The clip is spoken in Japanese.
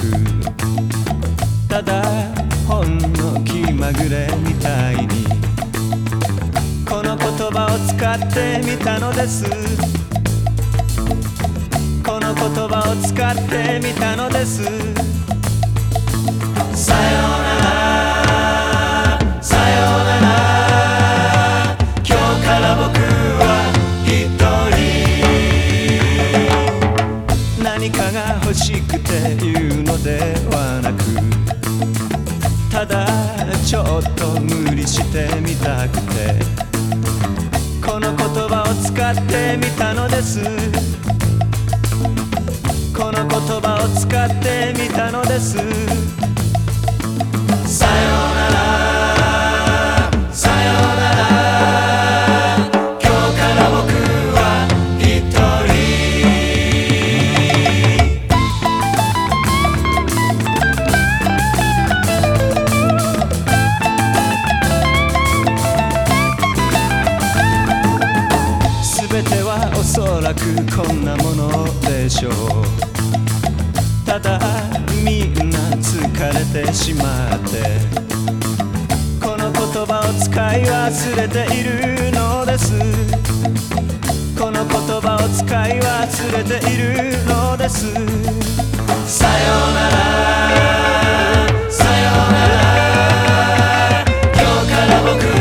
ただほんの気まぐれみたいにこの言葉を使ってみたのです。この言葉を使ってみたのです。さよならさよなら、今日から僕は一人。何かが欲しくて言うのではなく、ただちょっと無理してみたくてこの言葉を使ってみたのです。この言葉を使ってみたのです。さよならさよなら、今日から僕は一人。全てはおそらくこんなものでしょう。ただみんな疲れてしまってこの言葉を使い忘れているのです。この言葉を使い忘れているのです。さよならさよなら、今日から僕